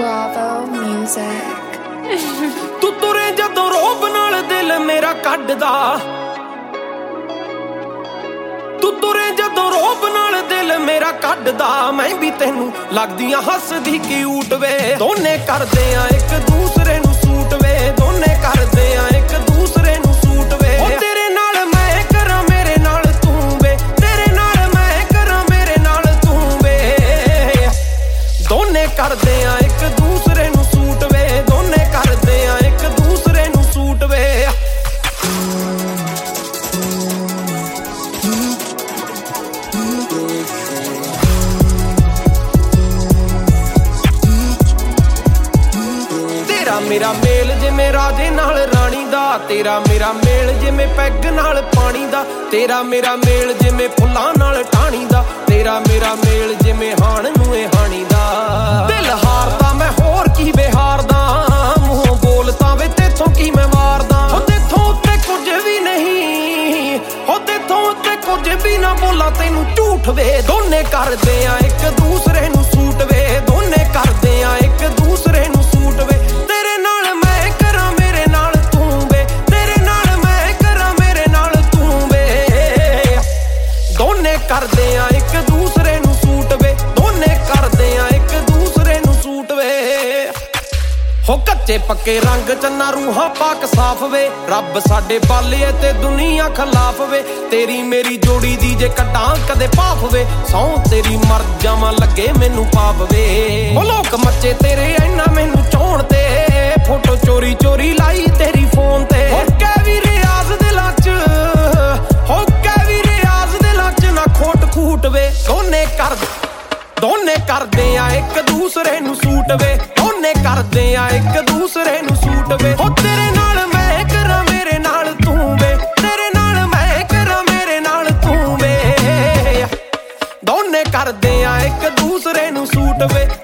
Bravo Music ਤੂੰ ਤੁਰੇ ਜਦੋਂ ਰੋਬ ਨਾਲ ਦਿਲ ਮੇਰਾ ਕੱਢਦਾ, ਤੂੰ ਤੁਰੇ ਜਦੋਂ ਰੋਬ ਨਾਲ ਦਿਲ ਮੇਰਾ ਕੱਢਦਾ, ਮੈਂ ਵੀ ਤੈਨੂੰ ਲੱਗਦੀਆਂ ਹੱਸਦੀ ਕਿਊਟ ਵੇ। ਦੋਨੇ ਕਰਦੇ ਆ ਇੱਕ ਦੂਸਰੇ ਨੂੰ ਸੂਟ ਵੇ, ਦੋਨੇ ਕਰਦੇ ਆ ਇੱਕ ਦੂਸਰੇ ਨੂੰ ਸੂਟ ਵੇ। ਉਹ ਤੇਰੇ ਨਾਲ ਮੈਂ ਕਰਾਂ ਮੇਰੇ ਨਾਲ ਤੂੰ ਵੇ, ਤੇਰੇ ਨਾਲ ਮੈਂ ਕਰਾਂ ਮੇਰੇ ਨਾਲ ਤੂੰ ਵੇ। ਦੋਨੇ ਕਰਦੇ ਆ ਇੱਕ ਦੂਸਰੇ ਨੂੰ ਸੂਟ ਵੇ, ਦੋਨੇ ਕਰਦੇ ਆ ਇੱਕ ਦੂਸਰੇ ਨੂੰ ਸੂਟ ਵੇ। ਤੇਰਾ ਮੇਰਾ ਮੇਲ ਜਿਵੇਂ ਰਾਜੇ ਨਾਲ ਰਾਣੀ ਦਾ, ਤੇਰਾ ਮੇਰਾ ਮੇਲ ਜਿਵੇਂ ਪੈਗ ਨਾਲ ਪਾਣੀ ਦਾ, ਤੇਰਾ ਮੇਰਾ ਮੇਲ ਜਿਵੇਂ ਫੁੱਲਾਂ ਨਾਲ ਟਾਣੀ ਦਾ, ਤੇਰਾ ਮੇਰਾ ਮੇਲ ਜਿਵੇਂ ਹਾਣ ਨੂੰ ਇਹ ਹਾਣੀ ਦਾ। ਦਿਲ ਹਾਰਦਾ ਮੈਂ ਹੋਰ ਕੀ ਬਿਹਾਰਦਾ, ਮੂੰਹੋਂ ਬੋਲਦਾ ਵੇ ਤੇਥੋਂ ਕੀ ਮੈਂ ਵਾਰਦਾ। ਹੋ ਤੇਥੋਂ ਉੱਤੇ ਕੁਝ ਵੀ ਨਹੀਂ, ਹੋ ਤੇਥੋਂ ਉੱਤੇ ਕੁਝ ਵੀ ਨਾ ਬੋਲਾਂ ਤੈਨੂੰ ਝੂਠ ਵੇ। ਦੋਨੇ ਕਰਦੇ ਆ ਇੱਕ ਦੂਸਰੇ ਨੂੰ ਸੂਟ ਵੇ, ਦੋਨੇ ਕਰਦੇ ਆ ਇੱਕ ਦੂਸਰੇ ਨੂੰ ਸੂਟ ਵੇ। ਤੇਰੇ ਨਾਲ ਮੈਂ ਕਰਾਂ ਮੇਰੇ ਨਾਲ ਤੂੰ ਵੇ, ਤੇਰੇ ਨਾਲ ਮੈਂ ਕਰਾਂ ਮੇਰੇ ਨਾਲ ਤੂੰ ਵੇ। ਦੋਨੇ ਕਰਦੇ ਆ ਇੱਕ ਦੂਸਰੇ ਨੂੰ ਸੂਟ ਵੇ, ਦੋਨੇ ਕਰਦੇ ਆ ਇੱਕ ਦੂਸਰੇ ਨੂੰ ਸੂਟ ਵੇ। ਹੋ ਕੱਚੇ ਪੱਕੇ ਰੰਗ ਚੰਨਾ ਰੂਹਾਂ ਪਾਕ ਸਾਫ ਵੇ, ਰੱਬ ਸਾਡੇ ਬਾਲੇ ਤੇ ਦੁਨੀਆ ਖਿਲਾਫ ਵੇ। ਤੇਰੀ ਮੇਰੀ ਜੋੜੀ ਦੀ ਜੇ ਕੱਢਾਂ ਕਦੇ ਭਾਫ ਵੇ, ਸਹੁੰ ਤੇਰੀ ਮਰ ਜਾਵਾਂ ਲੱਗੇ ਮੈਨੂੰ ਪਾਪ ਵੇ। ਉਹ ਲੋਕ ਮੱਚੇ ਤੇਰੇ ਇੰਨਾ ਮੈਨੂੰ ਚਾਹੁਣ ਤੇ, ਫੋਟੋ ਚੋਰੀ ਚੋਰੀ ਲਾਈ ਤੇਰੀ ਫੋਨ ਤੇ। ਹੋ ਕਹਿ ਵੀ ਰਿਆਜ਼ ਦਿਲਾਂ ਚ, ਹੋ ਕਹਿ ਵੀ ਰਿਆਜ਼ ਦਿਲਾਂ ਚ ਨਾ ਖੋਟ ਖੂਟ ਵੇ। ਦੋਨੇ ਕਰਦੇ ਆ ਇੱਕ ਦੂਸਰੇ ਨੂੰ ਸੂਟ ਵੇ, ਦੋਨੇ ਕਰਦੇ ਆ ਇੱਕ ਦੂਸਰੇ ਨੂੰ ਸੂਟ ਵੇ। ਹੋ ਤੇਰੇ ਨਾਲ ਮੈਂ ਕਰਾਂ ਮੇਰੇ ਨਾਲ ਤੂੰ ਵੇ, ਤੇਰੇ ਨਾਲ ਮੈਂ ਕਰਾਂ ਮੇਰੇ ਨਾਲ ਤੂੰ ਵੇ। ਦੋਨੇ ਕਰਦੇ ਆ ਇੱਕ ਦੂਸਰੇ ਨੂੰ ਸੂਟ ਵੇ।